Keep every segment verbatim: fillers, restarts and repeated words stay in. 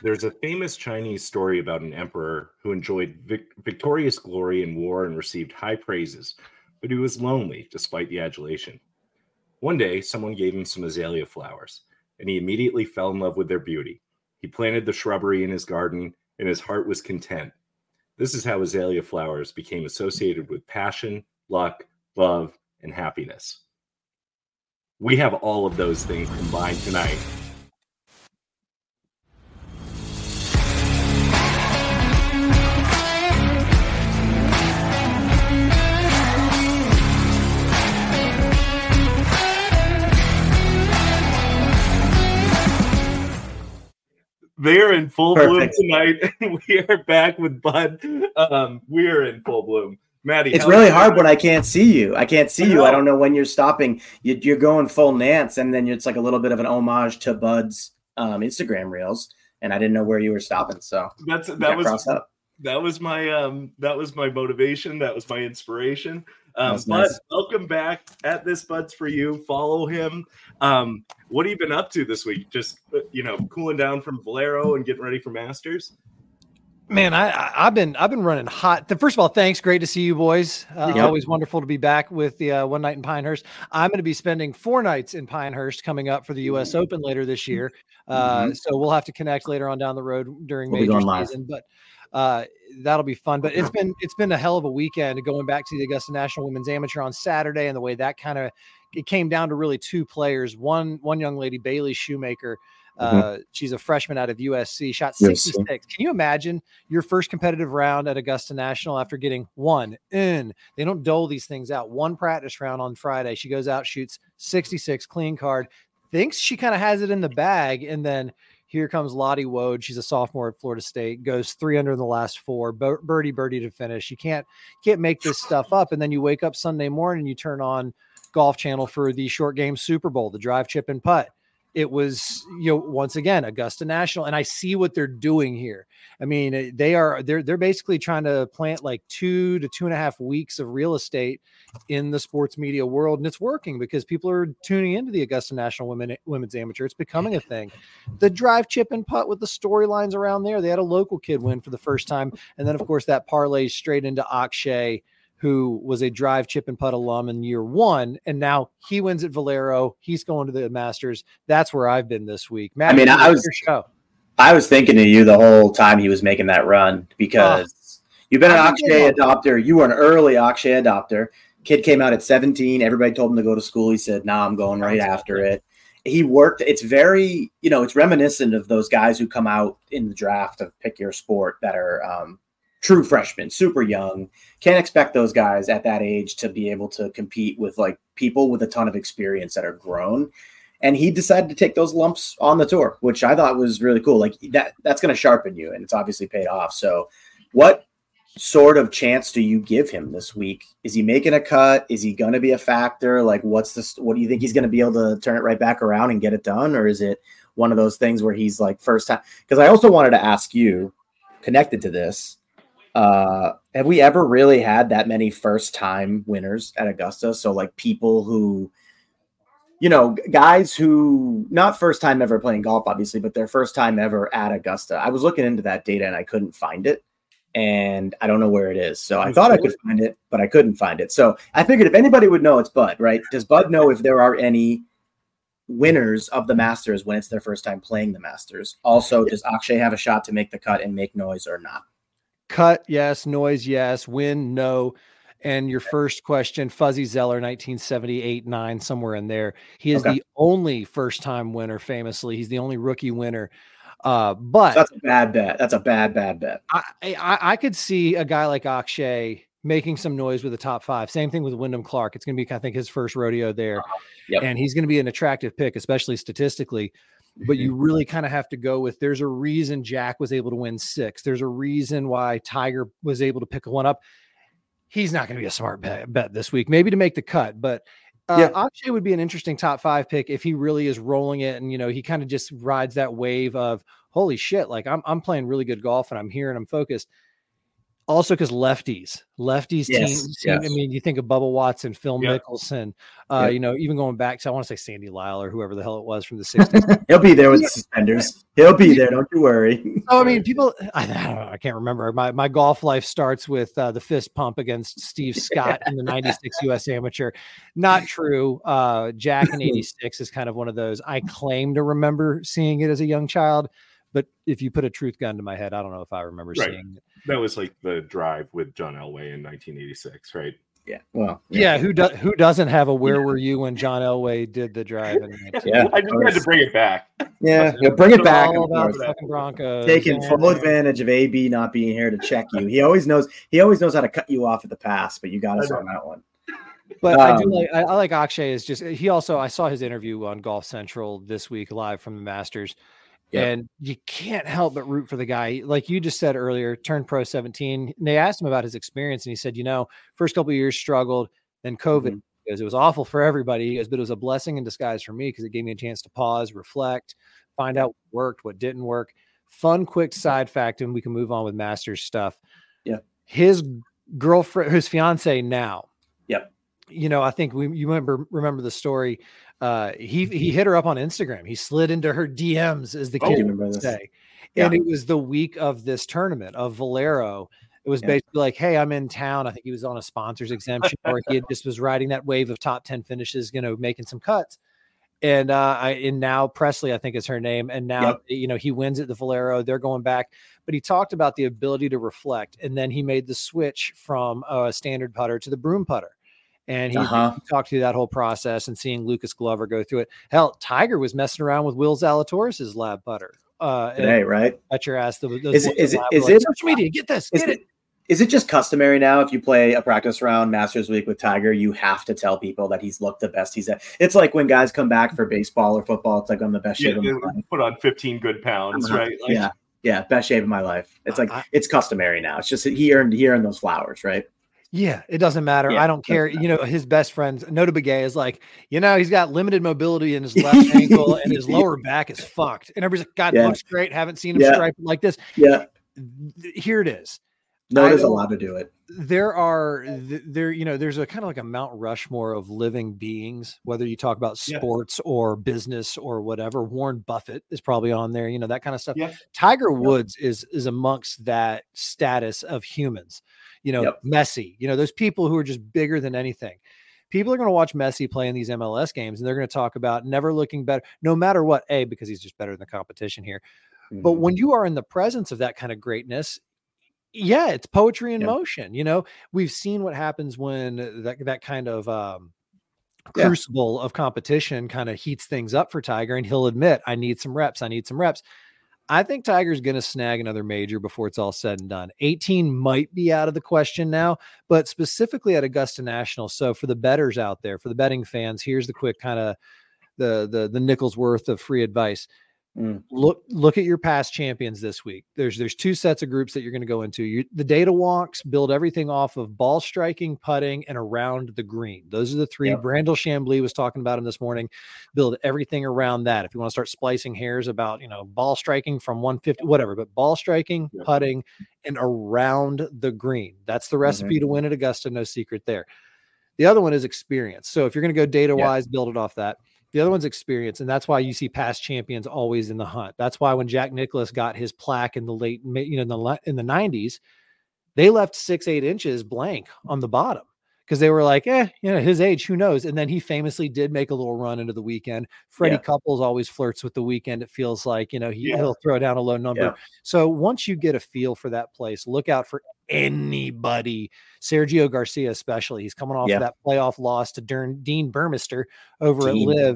There's a famous Chinese story about an emperor who enjoyed vic- victorious glory in war and received high praises, but he was lonely despite the adulation. One day, someone gave him some azalea flowers, and he immediately fell in love with their beauty. He planted the shrubbery in his garden, and his heart was content. This is how azalea flowers became associated with passion, luck, love, and happiness. We have all of those things combined tonight. They're in full Perfect. bloom tonight, and we are back with Bud. Um, we are in full bloom. Maddie, it's really hard when I can't see you. I can't see I you. I don't know when you're stopping. You, you're going full Nance, and then it's like a little bit of an homage to Bud's um, Instagram reels, and I didn't know where you were stopping. So that's that was up. that was my um, that was my motivation. That was my inspiration. Um, Bud, nice. Welcome back at This Bud's For You. Follow him. Um, what have you been up to this week? Just, you know, cooling down from Valero and getting ready for Masters? Man, I, I, I've been I've been running hot. First of all, thanks. Great to see you boys. Uh, yep. Always wonderful to be back with the uh, One Night in Pinehurst. I'm going to be spending four nights in Pinehurst coming up for the U S Open later this year. Uh, mm-hmm. So we'll have to connect later on down the road during we'll major season. But uh, that'll be fun. But it's been it's been a hell of a weekend going back to the Augusta National Women's Amateur on Saturday, and the way that kind of it came down to really two players. One one young lady, Bailey Shoemaker. Uh, mm-hmm. She's a freshman out of U S C, shot sixty-six. Yes. Can you imagine your first competitive round at Augusta National after getting one in? They don't dole these things out. One practice round on Friday. She goes out, shoots sixty-six, clean card, thinks she kind of has it in the bag. And then here comes Lottie Wode. She's a sophomore at Florida State, goes three under in the last four, birdie, birdie to finish. You can't, can't make this stuff up. And then you wake up Sunday morning and you turn on Golf Channel for the short game Super Bowl, the drive, chip, and putt. It was, you know, once again, Augusta National, and I see what they're doing here. I mean, they are, they're, they're basically trying to plant like two to two and a half weeks of real estate in the sports media world. And it's working because people are tuning into the Augusta National Women, Women's Amateur. It's becoming a thing. The drive, chip, and putt with the storylines around there. They had a local kid win for the first time. And then of course that parlays straight into Akshay, who was a drive, chip, and putt alum in year one, and now he wins at Valero. He's going to the Masters. That's where I've been this week. Matt, I mean, I was show. I was thinking of you the whole time he was making that run because uh, you've been an Akshay adopter. You were an early Akshay adopter. Kid came out at seventeen. Everybody told him to go to school. He said, "Nah, I'm going right after it." He worked. It's very, you know, it's reminiscent of those guys who come out in the draft of pick your sport that are um, true freshmen, super young. Can't expect those guys at that age to be able to compete with like people with a ton of experience that are grown. And he decided to take those lumps on the tour, which I thought was really cool. Like that, that's going to sharpen you, and it's obviously paid off. So what sort of chance do you give him this week? Is he making a cut? Is he going to be a factor? Like what's this, what do you think he's going to be able to turn it right back around and get it done? Or is it one of those things where he's like first time? Because I also wanted to ask you, connected to this, Uh, have we ever really had that many first time winners at Augusta? So like people who, you know, guys who not first time ever playing golf, obviously, but their first time ever at Augusta. I was looking into that data and I couldn't find it, and I don't know where it is. So I thought I could find it, but I couldn't find it. So I figured if anybody would know, it's Bud, right? Does Bud know if there are any winners of the Masters when it's their first time playing the Masters? Also, does Akshay have a shot to make the cut and make noise or not? Cut, yes. Noise, yes. Win, no. And your first question, Fuzzy Zeller, nineteen seventy-eight nine, somewhere in there. He is okay. The only first-time winner, famously. He's the only rookie winner. Uh, but so that's a bad bet. That's a bad, bad bet. I, I, I could see a guy like Akshay making some noise with the top five. Same thing with Wyndham Clark. It's going to be, I think, his first rodeo there. Uh, yep. And he's going to be an attractive pick, especially statistically. But you really kind of have to go with, there's a reason Jack was able to win six. There's a reason why Tiger was able to pick one up. He's not going to be a smart bet, bet this week, maybe to make the cut. But uh, yeah. Akshay would be an interesting top five pick if he really is rolling it. And, you know, he kind of just rides that wave of, holy shit, like I'm, I'm playing really good golf and I'm here and I'm focused. Also, because lefties, lefties Yes, team, team. yes. I mean, you think of Bubba Watson, Phil Yep. Mickelson, uh, Yep. you know, even going back to, I want to say Sandy Lyle or whoever the hell it was from the sixties. He'll be there with the suspenders. He'll be there. Don't you worry. Oh, I mean, people, I, I don't know, I can't remember. My my golf life starts with uh, the fist pump against Steve Scott in the ninety-six U S Amateur. Not true. Uh, Jack in eighty-six is kind of one of those. I claim to remember seeing it as a young child, but if you put a truth gun to my head, I don't know if I remember Right. seeing it. That was like the drive with John Elway in nineteen eighty-six, right? Yeah. Well. Yeah, who does who doesn't have a where were you when John Elway did the drive? In Yeah. I just had to bring it back. Yeah. He'll bring it back. All of about course. the fucking Broncos. Taking and- full advantage of A B not being here to check you. He always knows. He always knows how to cut you off at the pass, but you got us on that one. But I do Um, like I, I like Akshay is just he also I saw his interview on Golf Central this week live from the Masters. Yep. And you can't help but root for the guy. Like you just said earlier, turned pro seventeen. And they asked him about his experience, and he said, you know, first couple of years struggled, then COVID. Mhm. Because it was awful for everybody. He goes, but it was a blessing in disguise for me because it gave me a chance to pause, reflect, find out what worked, what didn't work. Fun, quick side fact, and we can move on with Masters stuff. Yeah. His girlfriend, his fiance now. Yep. You know, I think we you remember remember the story. Uh, he he hit her up on Instagram. He slid into her D Ms, as the Oh, kids I remember would this. say. Yeah. And it was the week of this tournament of Valero. It was Yeah. basically like, hey, I'm in town. I think he was on a sponsor's exemption, or he had just was riding that wave of top ten finishes, you know, making some cuts. And uh, I and now Presley, I think is her name. And now, Yep. you know, he wins at the Valero. They're going back. But he talked about the ability to reflect. And then he made the switch from a standard putter to the broom putter. And he, Uh-huh. he talked through that whole process and seeing Lucas Glover go through it. Hell, Tiger was messing around with Will Zalatoris's lab putter. Uh, and Today, right? at your ass. The, those Is it- boys is it- lab is were like, it- social media? Get this, Is get it, it. is it just customary now if you play a practice round Masters Week with Tiger, you have to tell people that he's looked the best he's at? It's like when guys come back for baseball or football, it's like I'm the best Yeah, shape of they my life. put on fifteen good pounds, Uh-huh. right? Like, Yeah. Yeah. Best shape of my life. It's like, I- it's customary now. It's just that he earned, he earned those flowers, right? Yeah, it doesn't matter. Yeah, I don't care. doesn't You know, his best friend, Nota Begay, is like, you know, he's got limited mobility in his left ankle and his lower back is fucked. And everybody's like, God, Yeah. looks great. Haven't seen him Yeah. striped like this. Yeah. Here it is. Nota's don't- allowed to do it. There are th- there, you know, there's a kind of like a Mount Rushmore of living beings, whether you talk about Yeah. sports or business or whatever. Warren Buffett is probably on there, you know, that kind of stuff. Yeah. Tiger Woods is is amongst that status of humans, you know, Yep. Messi, you know, those people who are just bigger than anything. People are going to watch Messi play in these M L S games and they're going to talk about never looking better, no matter what, A, because he's just better than the competition here. But Mhm. when you are in the presence of that kind of greatness, yeah, it's poetry in Yeah. motion. You know, we've seen what happens when that, that kind of um, Yeah. crucible of competition kind of heats things up for Tiger, and he'll admit, I need some reps. I need some reps. I think Tiger's going to snag another major before it's all said and done. eighteen might be out of the question now, but specifically at Augusta National. So for the bettors out there, for the betting fans, here's the quick kind of the the the nickel's worth of free advice. Mm. Look look at your past champions this week. There's there's two sets of groups that you're going to go into. You, the data wonks build everything off of ball striking, putting, and around the green. Those are the three. Yep. Brandel Chambly was talking about him this morning. Build everything around that. If you want to start splicing hairs about, you know, ball striking from one fifty, whatever, but ball striking, Yep. putting, and around the green. That's the recipe to win at Augusta. No secret there. The other one is experience. So if you're going to go data wise, build it off that. The other one's experience, and that's why you see past champions always in the hunt. That's why when Jack Nicklaus got his plaque in the late, you know, in the le- in the nineties, they left six, eight inches blank on the bottom because they were like, eh, you know, his age, who knows? And then he famously did make a little run into the weekend. Freddie Yeah. Couples always flirts with the weekend. It feels like, you know, he, Yeah. he'll throw down a low number. Yeah. So once you get a feel for that place, look out for anybody. Sergio Garcia, especially, he's coming off Yeah. of that playoff loss to Dern, Dean Burmester over Dean. at Live.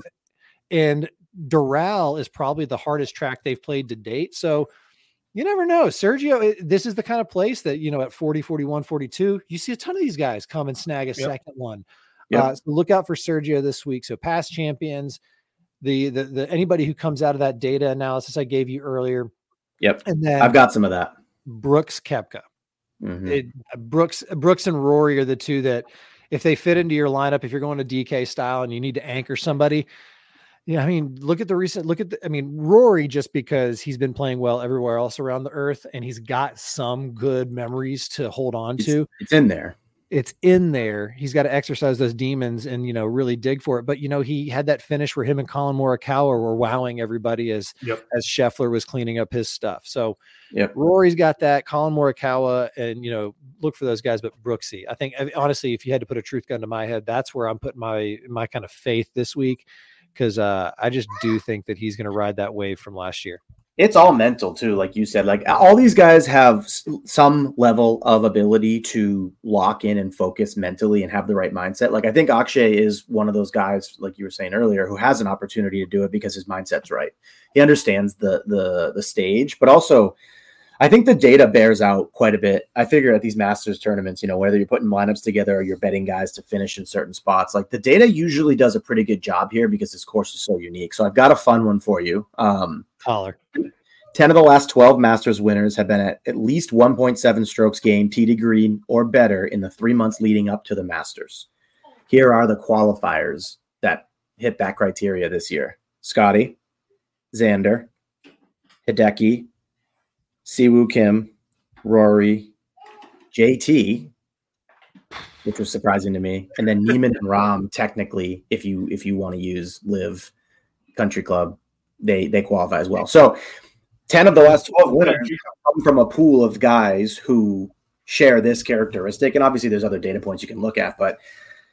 And Doral is probably the hardest track they've played to date. So you never know. Sergio, it- this is the kind of place that, you know, at forty, forty-one, forty-two, you see a ton of these guys come and snag a Yep. second one. Yep. Uh, so look out for Sergio this week. So past champions, the, the, the, anybody who comes out of that data analysis I gave you earlier. Yep. And then I've got some of that. Brooks Koepka. Mhm. It, Brooks, Brooks and Rory are the two that if they fit into your lineup, if you're going to D K style and you need to anchor somebody, Yeah, I mean, look at the recent, look at the, I mean, Rory, just because he's been playing well everywhere else around the earth and he's got some good memories to hold on It's, to. it's in there. It's in there. He's got to exercise those demons and, you know, really dig for it. But, you know, he had that finish where him and Colin Morikawa were wowing everybody as, yep. as Scheffler was cleaning up his stuff. So yep. Rory's got that, Colin Morikawa, and, you know, look for those guys, but Brooksy, I think, honestly, if you had to put a truth gun to my head, that's where I'm putting my, my kind of faith this week. Because uh, I just do think that he's going to ride that wave from last year. It's all mental too, like you said. Like all these guys have s- some level of ability to lock in and focus mentally and have the right mindset. Like I think Akshay is one of those guys, like you were saying earlier, who has an opportunity to do it because his mindset's right. He understands the the the stage, but also I think the data bears out quite a bit. I figure at these Masters tournaments, you know, whether you're putting lineups together or you're betting guys to finish in certain spots, like the data usually does a pretty good job here because this course is so unique. So I've got a fun one for you. Um, Holler. ten of the last twelve Masters winners have been at at least one point seven strokes gained tee to green or better in the three months leading up to the Masters. Here are the qualifiers that hit that criteria this year. Scotty, Xander, Hideki, Siwoo Kim, Rory, J T, which was surprising to me, and then Neiman and Rahm. Technically, if you if you want to use Live Country Club, they they qualify as well. So, ten of the last twelve winners come from a pool of guys who share this characteristic. And obviously, there's other data points you can look at, but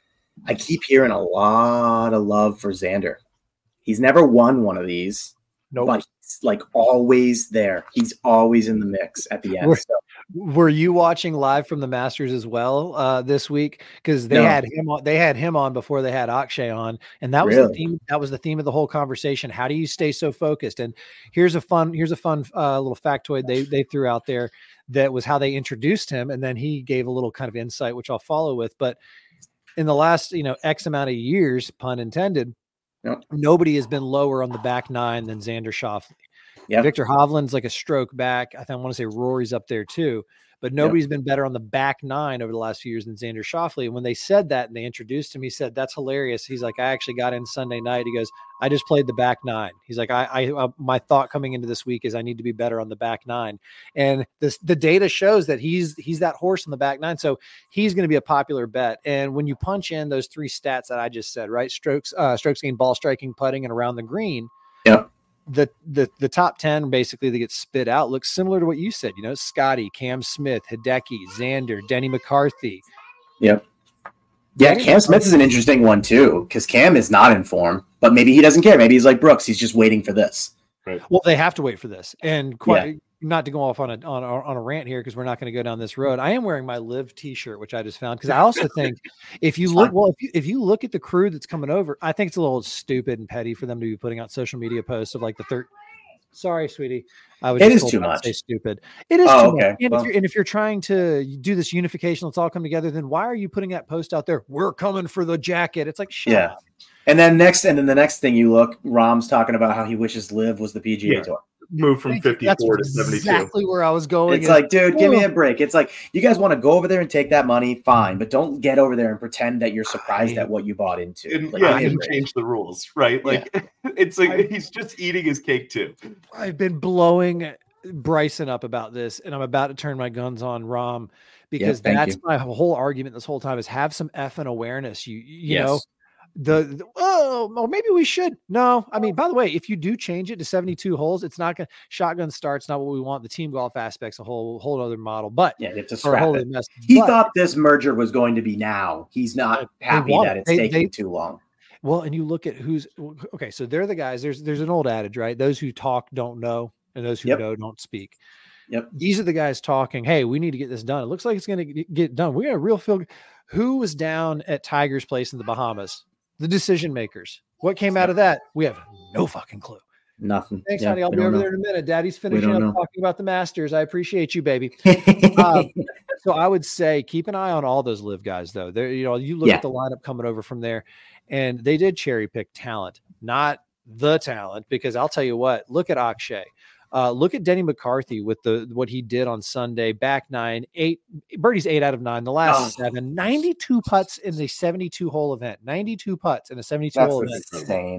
I keep hearing a lot of love for Xander. He's never won one of these, nope. but he's like always there. He's always in the mix at the end. Were, so. were you watching live from the Masters as well uh, this week? Because they no. had him on, they had him on before they had Akshay on, and that was really? the theme. That was the theme of the whole conversation. How do you stay so focused? And here's a fun, here's a fun uh, little factoid they they threw out there that was how they introduced him, and then he gave a little kind of insight, which I'll follow with. But in the last, you know, X amount of years, pun intended, yep. nobody has been lower on the back nine than Xander Schauffele. Yep. Victor Hovland's like a stroke back. I think I want to say Rory's up there too, but nobody's yep. been better on the back nine over the last few years than Xander Schauffele. And when they said that and they introduced him, he said, "That's hilarious." He's like, "I actually got in Sunday night." He goes, "I just played the back nine." He's like, I, I, uh, my thought coming into this week is I need to be better on the back nine. And this, the data shows that he's, he's that horse on the back nine. So he's going to be a popular bet. And when you punch in those three stats that I just said, right? Strokes, uh, strokes gained, ball striking, putting, and around the green. Yeah. The, the the top ten basically that gets spit out looks similar to what you said, you know, Scotty, Cam Smith, Hideki, Xander, Denny McCarthy. Yep. Yeah, Denny Cam McCarthy. Smith is an interesting one too, because Cam is not in form, but maybe he doesn't care. Maybe he's like Brooks, he's just waiting for this. Right. Well, they have to wait for this. And quite yeah. not to go off on a on, on a rant here because we're not going to go down this road. I am wearing my Live t-shirt, which I just found, because I also think if you look well, if you if you look at the crew that's coming over, I think it's a little stupid and petty for them to be putting out social media posts of like the third. Sorry, sweetie. I was it just is too much. To say stupid. It is oh, too okay. much. And, well. if you're, and if you're trying to do this unification, let's all come together, then why are you putting that post out there? We're coming for the jacket. It's like, shut yeah. up. And then next, and then the next thing you look, Rahm's talking about how he wishes Live was the P G A yeah. Tour. Move from fifty-four to seventy-two. Exactly where I was going. It's like, dude, give me a break. It's like, you guys want to go over there and take that money, fine, but don't get over there and pretend that you're surprised at what you bought into. And, like, yeah, and change the rules, right? Like, yeah. it's like I, he's just eating his cake too. I've been blowing Bryson up about this, and I'm about to turn my guns on Rahm because yeah, that's you. my whole argument this whole time is have some effing awareness. You, you yes. know. The, the oh, or maybe we should. No, I mean, by the way, if you do change it to seventy-two holes, it's not going to shotgun starts. Not what we want. The team golf aspect's a whole whole other model. But yeah, it's a scrap it. Mess. He but, thought this merger was going to be now. He's not happy that it's they, taking they, too long. Well, and you look at who's okay. So they're the guys. There's there's an old adage, right? Those who talk don't know, and those who yep. know don't speak. Yep. These are the guys talking. Hey, we need to get this done. It looks like it's going to get done. We got a real feel. Who was down at Tiger's place in the Bahamas? The decision makers. What came out of that? We have no fucking clue. Nothing. Thanks, yeah, honey. I'll be over know. there in a minute. Daddy's finishing up know. talking about the Masters. I appreciate you, baby. um, so I would say keep an eye on all those Live guys, though. There, you know, you look yeah. at the lineup coming over from there, and they did cherry pick talent, not the talent. Because I'll tell you what. Look at Akshay. Uh, look at Denny McCarthy with the what he did on Sunday. Back nine, eight birdies, eight out of nine. The last oh. seven, ninety-two putts in the seventy-two hole event. ninety-two putts in a seventy-two That's hole event. Insane.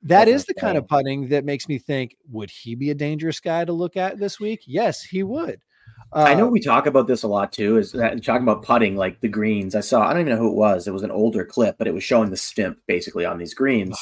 That is the kind of putting that makes me think, would he be a dangerous guy to look at this week? Yes, he would. Uh, I know we talk about this a lot too, is that talking about putting, like the greens. I saw, I don't even know who it was. It was an older clip, but it was showing the stimp basically on these greens.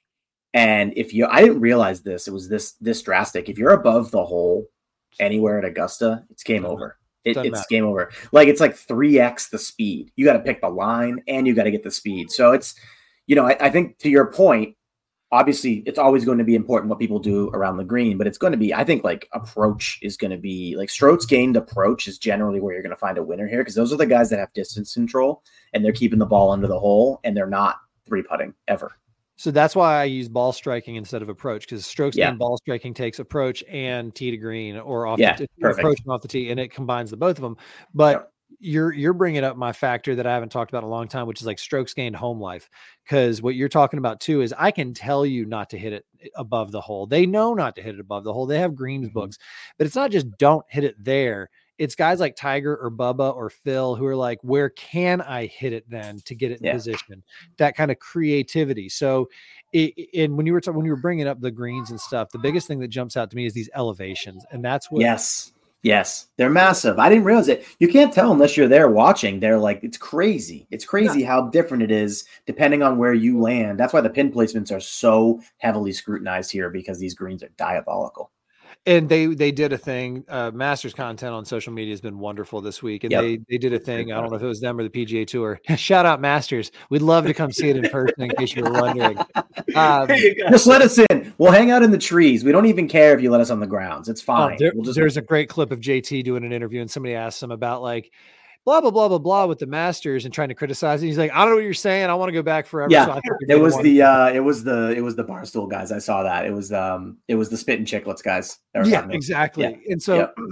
And if you, I didn't realize this, it was this, this drastic. If you're above the hole anywhere at Augusta, it's game over. It, it's matter. game over. Like it's like three X the speed. You got to pick the line and you got to get the speed. So it's, you know, I, I think to your point, obviously it's always going to be important what people do around the green, but it's going to be, I think like approach is going to be like strokes gained approach is generally where you're going to find a winner here. Cause those are the guys that have distance control and they're keeping the ball under the hole and they're not three putting ever. So that's why I use ball striking instead of approach, because strokes yeah. gained ball striking takes approach and tee to green or off yeah, the t- approach and off the tee, and it combines the both of them. But yeah. you're you're bringing up my factor that I haven't talked about in a long time, which is like strokes gained home life. Because what you're talking about too is I can tell you not to hit it above the hole. They know not to hit it above the hole. They have greens mm-hmm. books, but it's not just don't hit it there. It's guys like Tiger or Bubba or Phil who are like, where can I hit it then to get it in yeah. position? That kind of creativity. So, it, and when you were t- when you were bringing up the greens and stuff, the biggest thing that jumps out to me is these elevations, and that's what. Yes, yes, they're massive. I didn't realize it. You can't tell unless you're there watching. They're like, it's crazy. It's crazy yeah. how different it is depending on where you land. That's why the pin placements are so heavily scrutinized here, because these greens are diabolical. And they they did a thing. Uh, Masters content on social media has been wonderful this week, and yep. they they did a thing. I don't know if it was them or the P G A Tour. Shout out Masters. We'd love to come see it in person. In case you were wondering, um, just let us in. We'll hang out in the trees. We don't even care if you let us on the grounds. It's fine. Oh, there, we'll just... There's a great clip of J T doing an interview, and somebody asked him about like. Blah, blah, blah, blah, blah with the Masters and trying to criticize it. He's like, I don't know what you're saying. I want to go back forever. Yeah, so I think it was the, uh, it was the, it was the Barstool guys. I saw that. It was, um, it was the Spit and Chicklets guys. Yeah, exactly. Yeah. And so, yep.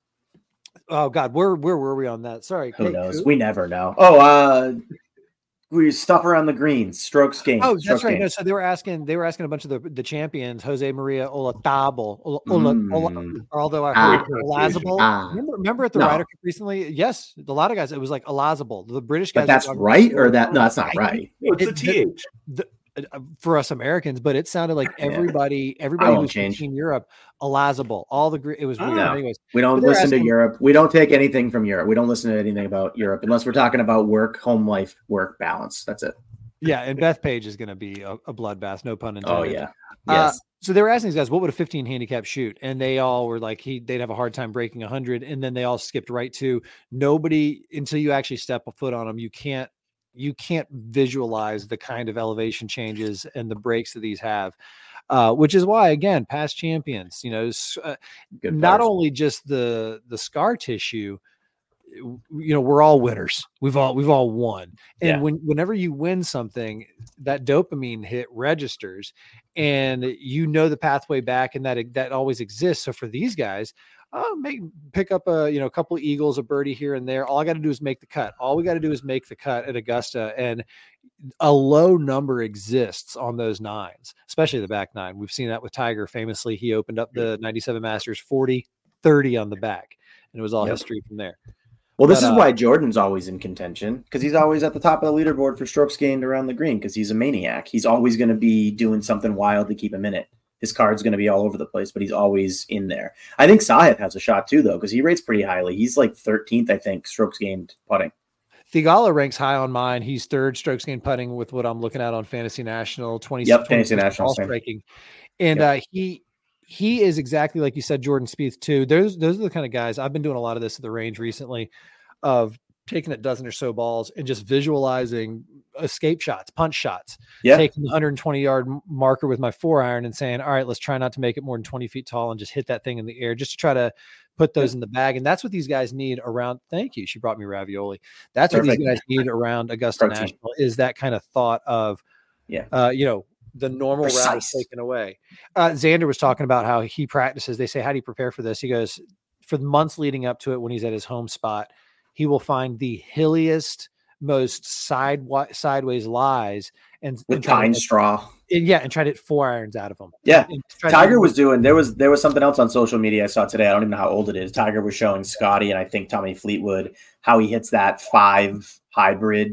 oh God, where, where were we on that? Sorry. Who hey, knows? who? We never know. Oh, uh, we stuff around the greens, strokes gained. Oh, that's strokes right. gained. No, so they were asking, they were asking a bunch of the, the champions, Jose Maria Olazabal, Ola, Ola, mm. Ola, although I heard ah, Olazabal. Ah. Remember, remember at the no. Ryder Cup recently? Yes, a lot of guys. It was like Olazabal, the British guys. But that's right, or that? No, that's not right. What's the T H? The, for us Americans, but it sounded like everybody, yeah. everybody was in Europe, Olazabal, all the it was weird. Anyways, we don't listen asking, to Europe. We don't take anything from Europe. We don't listen to anything about Europe unless we're talking about work, home life, work balance. That's it. Yeah, and Beth Page is going to be a, a bloodbath, no pun intended. Oh yeah, yes. Uh, so they were asking these guys, what would a fifteen handicap shoot? And they all were like, he they'd have a hard time breaking one hundred, and then they all skipped right to nobody until you actually step a foot on them. You can't you can't visualize the kind of elevation changes and the breaks that these have, uh, which is why again, past champions, you know, uh, not only just the the scar tissue. You know, we're all winners. We've all we've all won. And yeah. when whenever you win something, that dopamine hit registers, and you know the pathway back, and that that always exists. So for these guys, oh, make pick up a you know a couple of eagles, a birdie here and there. All I got to do is make the cut. All we got to do is make the cut at Augusta, and a low number exists on those nines, especially the back nine. We've seen that with Tiger. Famously, he opened up the ninety-seven Masters forty thirty on the back, and it was all yep. history from there. Well, this but, is uh, why Jordan's always in contention, because he's always at the top of the leaderboard for strokes gained around the green, because he's a maniac. He's always going to be doing something wild to keep him in it. His card's going to be all over the place, but he's always in there. I think Sahith has a shot too, though, because he rates pretty highly. He's like thirteenth, I think, strokes gained putting. Thigala ranks high on mine. He's third strokes gained putting with what I'm looking at on Fantasy National. twenty, yep, Fantasy National striking, and yep. uh, he he is exactly like you said, Jordan Spieth too. Those those are the kind of guys. I've been doing a lot of this at the range recently, of taking a dozen or so balls and just visualizing escape shots, punch shots, yeah. taking the one hundred twenty yard marker with my four iron and saying, all right, let's try not to make it more than twenty feet tall and just hit that thing in the air just to try to put those yeah. in the bag. And that's what these guys need around. Thank you. She brought me ravioli. That's Perfect. What these guys need around Augusta Protein. National, is that kind of thought of, yeah, uh, you know, the normal Precise. route is taken away. Uh, Xander was talking about how he practices. They say, how do you prepare for this? He goes, for the months leading up to it, when he's at his home spot, he will find the hilliest, most side sideways lies and with and pine to, straw. And, yeah, and try to hit four irons out of them. Yeah, Tiger was doing. There was there was something else on social media I saw today. I don't even know how old it is. Tiger was showing Scotty and I think Tommy Fleetwood how he hits that five hybrid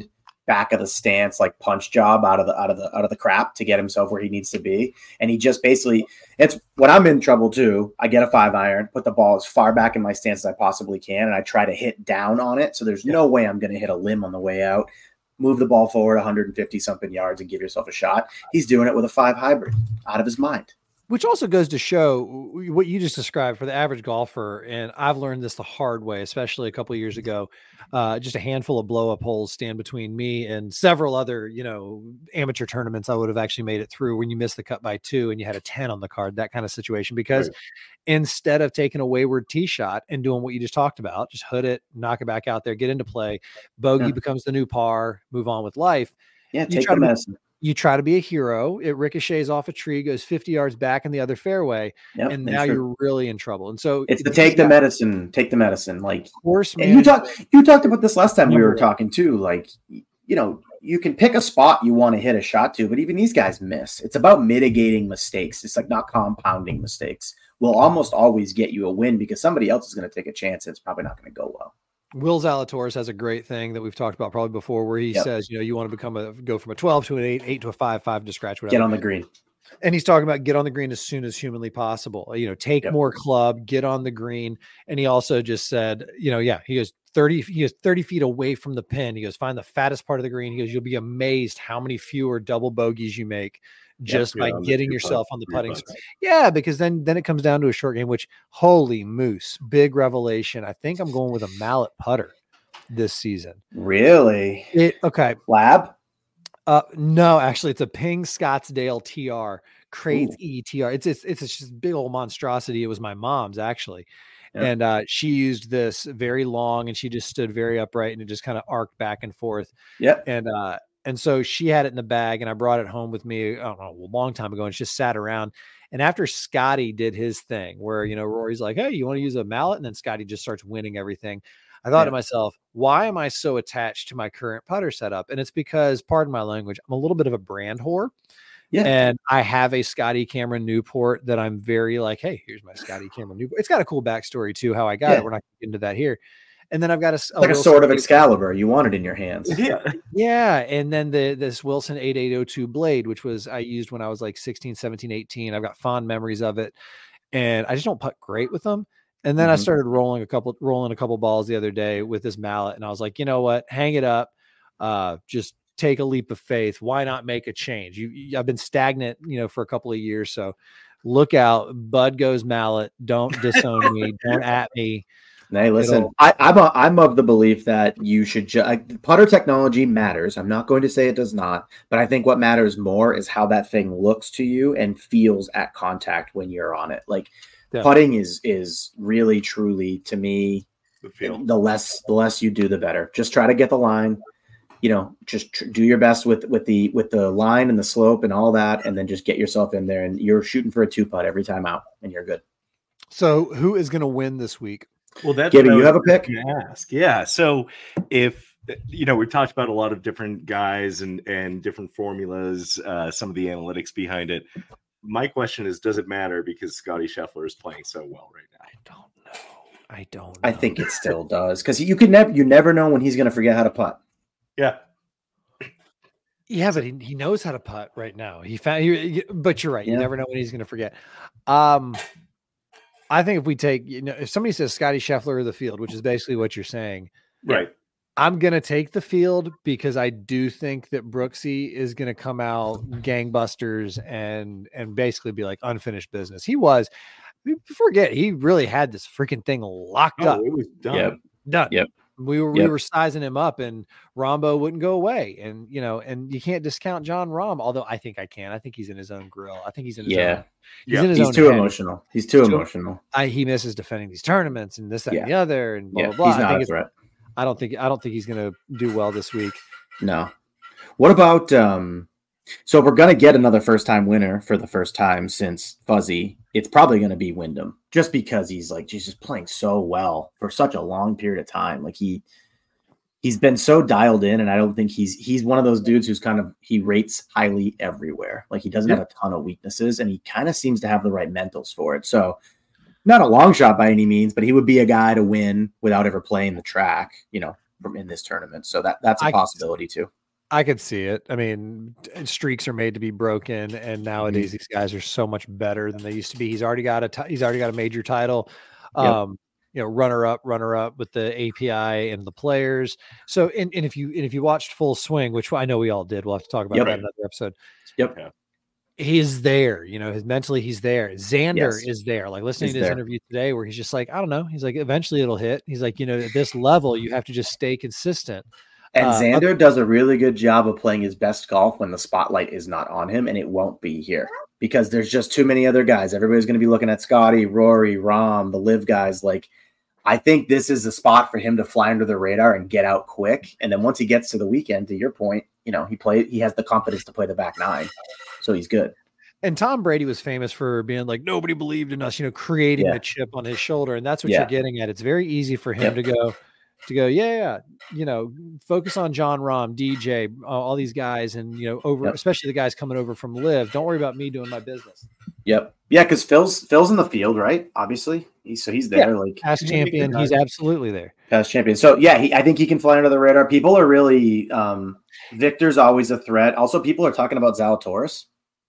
back of the stance, like punch job out of the out of the out of the crap to get himself where he needs to be. And he just basically, it's when I'm in trouble too, I get a five iron, put the ball as far back in my stance as I possibly can, and I try to hit down on it. So there's yeah. no way I'm going to hit a limb on the way out. Move the ball forward one hundred fifty something yards and give yourself a shot. He's doing it with a five hybrid out of his mind. Which also goes to show what you just described for the average golfer. And I've learned this the hard way, especially a couple of years ago. Uh, just a handful of blow up holes stand between me and several other, you know, amateur tournaments I would have actually made it through when you missed the cut by two and you had a ten on the card, that kind of situation. Because right. instead of taking a wayward tee shot and doing what you just talked about, just hood it, knock it back out there, get into play, bogey yeah. becomes the new par, move on with life. Yeah, take the medicine. You try to be a hero. It ricochets off a tree, goes fifty yards back in the other fairway, yep, and now true. You're really in trouble. And so it's the take the medicine, take the medicine. Like course, and you talked, you talked about this last time we were talking too. Like, you know, you can pick a spot you want to hit a shot to, but even these guys miss. It's about mitigating mistakes. It's like not compounding mistakes. Will almost always get you a win because somebody else is going to take a chance and it's probably not going to go well. Will Zalatoris has a great thing that we've talked about probably before where he yep. says, you know, you want to become a, go from a twelve to an eight, eight to a five, five to scratch, whatever. Get on the green. And he's talking about get on the green as soon as humanly possible, you know, take yep. more club, get on the green. And he also just said, you know, yeah, he goes thirty, he goes thirty feet away from the pin. He goes, find the fattest part of the green. He goes, you'll be amazed how many fewer double bogeys you make just yep, by getting yourself on the putting. Yeah, because then then it comes down to a short game, which holy moose, big revelation. I think I'm going with a mallet putter this season. Really? It okay. Lab? Uh no, actually it's a Ping Scottsdale T R, Crates E T R. It's it's it's just a big old monstrosity. It was my mom's actually. Yep. And uh she used this very long and she just stood very upright and it just kind of arced back and forth. Yeah. And uh And so she had it in the bag and I brought it home with me, I don't know, a long time ago and she just sat around. And after Scotty did his thing where, you know, Rory's like, hey, you want to use a mallet? And then Scotty just starts winning everything. I thought yeah. to myself, why am I so attached to my current putter setup? And it's because, pardon my language, I'm a little bit of a brand whore. Yeah. And I have a Scotty Cameron Newport that I'm very like, hey, here's my Scotty Cameron Newport. It's got a cool backstory too, how I got yeah. it. We're not getting into that here. And then I've got a, a like a sword of Excalibur. You want it in your hands. Yeah. Yeah. And then the this Wilson eighty-eight oh two blade, which was I used when I was like sixteen, seventeen, eighteen. I've got fond memories of it. And I just don't putt great with them. And then mm-hmm. I started rolling a couple rolling a couple balls the other day with this mallet. And I was like, you know what? Hang it up. Uh, just take a leap of faith. Why not make a change? You, you I've been stagnant, you know, for a couple of years. So look out. Bud goes mallet. Don't disown me. Don't at me. Hey, listen, I, I'm a, I'm of the belief that you should ju- uh, putter technology matters. I'm not going to say it does not, but I think what matters more is how that thing looks to you and feels at contact when you're on it. Like yeah. putting is is really truly to me the, feel. the less the less you do, the better. Just try to get the line. You know, just tr- do your best with with the with the line and the slope and all that, and then just get yourself in there. And you're shooting for a two putt every time out, and you're good. So, who is going to win this week? Well, that's Gibby, you have a pick? Ask. Yeah. So if, you know, we've talked about a lot of different guys and, and different formulas, uh, some of the analytics behind it. My question is, does it matter because Scotty Scheffler is playing so well right now? I don't know. I don't know. I think it still does because you can never, you never know when he's going to forget how to putt. Yeah. Yeah, but he, he knows how to putt right now. He found, he, but you're right. You yeah. never know when he's going to forget. Um, I think if we take, you know, if somebody says Scotty Scheffler or the field, which is basically what you're saying, right? I'm going to take the field because I do think that Brooksy is going to come out gangbusters and and basically be like unfinished business. He was, forget, he really had this freaking thing locked oh, up. It was done. Yep. Done. Yep. We were yep. we were sizing him up, and Rombo wouldn't go away. And you know, and you can't discount John Rahm, although I think I can. I think he's in his own grill. I think he's in his yeah. own. He's, yeah. in his he's own too head. emotional. He's too, too emotional. I, he misses defending these tournaments and this, that, yeah. and the other, and blah yeah. blah blah. He's not I think a threat. I don't think I don't think he's going to do well this week. No. What about um? So we're gonna get another first time winner for the first time since Fuzzy. It's probably gonna be Wyndham, just because he's like he's just playing so well for such a long period of time. Like he. He's been so dialed in, and I don't think he's he's one of those dudes who's kind of he rates highly everywhere. Like he doesn't yeah. have a ton of weaknesses, and he kind of seems to have the right mentals for it. So, not a long shot by any means, but he would be a guy to win without ever playing the track, you know, from in this tournament. So that that's a I, possibility too. I could see it. I mean, streaks are made to be broken, and nowadays mm-hmm. these guys are so much better than they used to be. He's already got a t- he's already got a major title, um, yep. you know, runner up, runner up with the A P I and the players. So, and, and if you and if you watched Full Swing, which I know we all did, we'll have to talk about yep. that in another episode. Yep. He's there, you know, his mentally he's there. Xander yes. is there. Like listening he's to his there. interview today where he's just like, I don't know. He's like, eventually it'll hit. He's like, you know, at this level, you have to just stay consistent. And uh, Xander does a really good job of playing his best golf when the spotlight is not on him, and it won't be here because there's just too many other guys. Everybody's going to be looking at Scotty, Rory, Rahm, the live guys. Like, I think this is the spot for him to fly under the radar and get out quick. And then once he gets to the weekend, to your point, you know, he play he has the confidence to play the back nine, so he's good. And Tom Brady was famous for being like, nobody believed in us, you know, creating yeah. the chip on his shoulder. And that's what yeah. you're getting at. It's very easy for him yep. to go, to go, yeah, yeah, you know, focus on John Rahm, D J, all these guys, and, you know, over, yep. especially the guys coming over from Live. Don't worry about me doing my business. Yep. Yeah, because Phil's Phil's in the field, right? Obviously. He's, so he's there. Yeah. Like past champion. He's absolutely there. Past champion. So, yeah, he, I think he can fly under the radar. People are really um, – Victor's always a threat. Also, people are talking about Zalatoris.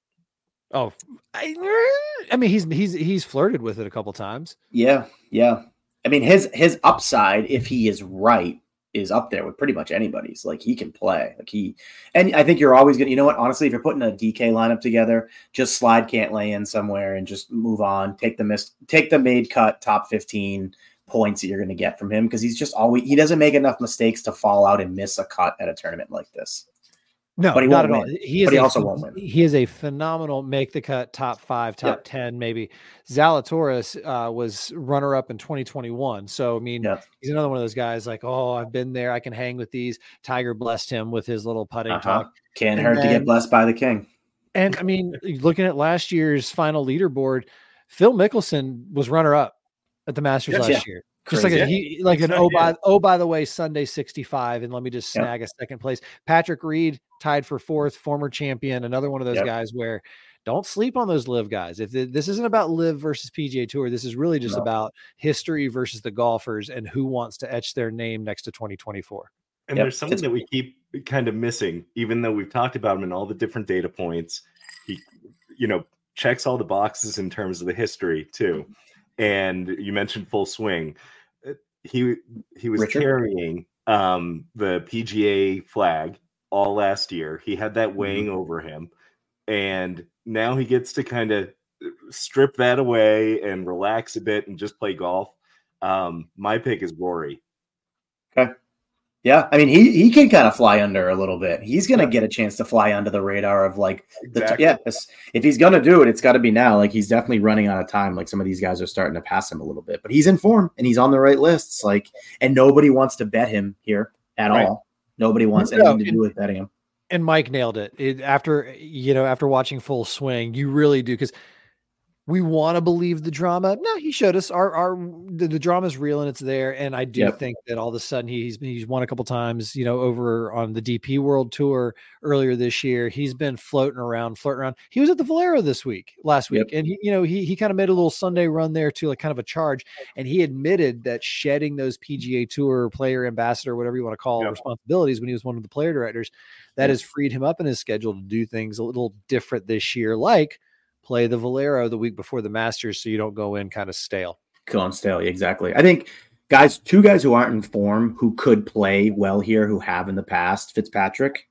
Oh, I, I mean, he's he's he's flirted with it a couple times. Yeah, yeah. I mean, his his upside, if he is right, is up there with pretty much anybody's. Like, he can play. Like he, and I think you're always gonna. You know what? Honestly, if you're putting a D K lineup together, just slide Can't Lay in somewhere and just move on. Take the miss, take the made cut top fifteen points that you're gonna get from him because he's just always he doesn't make enough mistakes to fall out and miss a cut at a tournament like this. No, but he not won't at all. win. He is but he a, also won't win. He is a phenomenal make the cut, top five, top yep. ten, maybe. Zalatoris uh, was runner up in twenty twenty-one. So I mean, yep. he's another one of those guys. Like, oh, I've been there. I can hang with these. Tiger blessed him with his little putting uh-huh. talk. Can't and hurt then, to get blessed by the king. And I mean, looking at last year's final leaderboard, Phil Mickelson was runner up at the Masters yes, last yeah. year. Just Crazy. like a, he, like an oh by oh by the way Sunday sixty-five, and let me just snag yep. a second place. Patrick Reed tied for fourth, former champion, another one of those yep. guys where don't sleep on those live guys. If the, this isn't about live versus P G A Tour, this is really just no. about history versus the golfers and who wants to etch their name next to twenty twenty-four. And yep. there's something it's, that we keep kind of missing, even though we've talked about him in all the different data points. He, you know, checks all the boxes in terms of the history too. And you mentioned Full Swing. He he was Richard? carrying um, the P G A flag all last year. He had that weighing mm-hmm. over him. And now he gets to kind of strip that away and relax a bit and just play golf. Um, my pick is Rory. Okay. Yeah, I mean, he he can kind of fly under a little bit. He's going to get a chance to fly under the radar of like, exactly. the, yeah, if he's going to do it, it's got to be now. Like, he's definitely running out of time. Like, some of these guys are starting to pass him a little bit, but he's in form and he's on the right lists. Like, and nobody wants to bet him here at right. all. Nobody wants no, anything to and, do with betting him. And Mike nailed it. it. After, you know, after watching Full Swing, you really do, because we want to believe the drama. No, he showed us our, our, the, the drama is real and it's there. And I do yep. think that all of a sudden he's, he's won a couple times, you know, over on the D P World Tour earlier this year. He's been floating around, flirting around. He was at the Valero this week, last week. Yep. And he, you know, he, he kind of made a little Sunday run there too, like kind of a charge. And he admitted that shedding those P G A Tour player ambassador, whatever you want to call yep. responsibilities when he was one of the player directors, that yep. has freed him up in his schedule to do things a little different this year, like play the Valero the week before the Masters so you don't go in kind of stale. Going stale, exactly. I think guys, two guys who aren't in form who could play well here, who have in the past, Fitzpatrick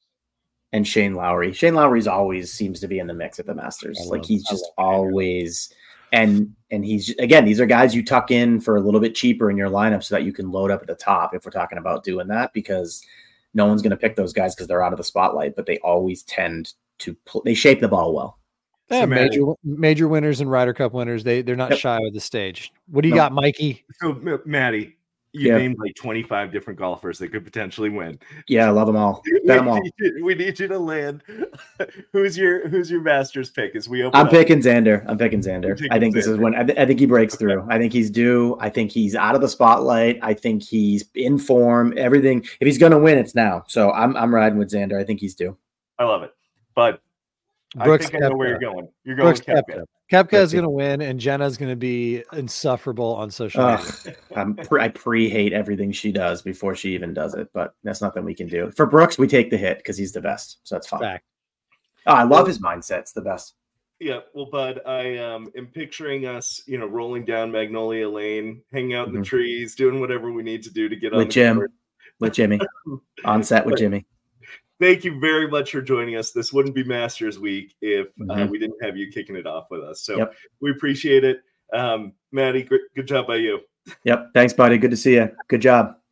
and Shane Lowry. Shane Lowry's always seems to be in the mix at the Masters. I like love, he's just always and and he's again, these are guys you tuck in for a little bit cheaper in your lineup so that you can load up at the top if we're talking about doing that, because no one's going to pick those guys because they're out of the spotlight, but they always tend to pl- they shape the ball well. Yeah, major major winners and Ryder Cup winners. They they're not yep. shy of the stage. What do you nope. got, Mikey? So, Maddie, you yeah. named like twenty-five different golfers that could potentially win. Yeah, I love them all. Bet them all. Need you, we need you to land. who's your Who's your Masters pick? As we open, I'm up? picking Xander. I'm picking Xander. Picking I think Xander. This is when I, th- I think he breaks okay. through. I think he's due. I think he's out of the spotlight. I think he's in form. Everything. If he's going to win, it's now. So I'm I'm riding with Xander. I think he's due. I love it, but. Brooks I think I know Koepka. where you're going. You're going Brooks with Koepka. Koepka. Koepka is going to win, and Jenna's going to be insufferable on social media. Ugh, I'm pre- I pre-hate everything she does before she even does it, but that's nothing we can do. For Brooks, we take the hit because he's the best, so that's fine. Fact. Oh, I love his mindset. It's the best. Yeah, well, Bud, I um, am picturing us, you know, rolling down Magnolia Lane, hanging out in Mhm. the trees, doing whatever we need to do to get on With the Jim, court. with Jimmy, on set with Jimmy. Thank you very much for joining us. This wouldn't be Masters Week if uh, Mhm. we didn't have you kicking it off with us. So Yep. we appreciate it. Um, Maddie, good, good job by you. Yep. Thanks, buddy. Good to see you. Good job.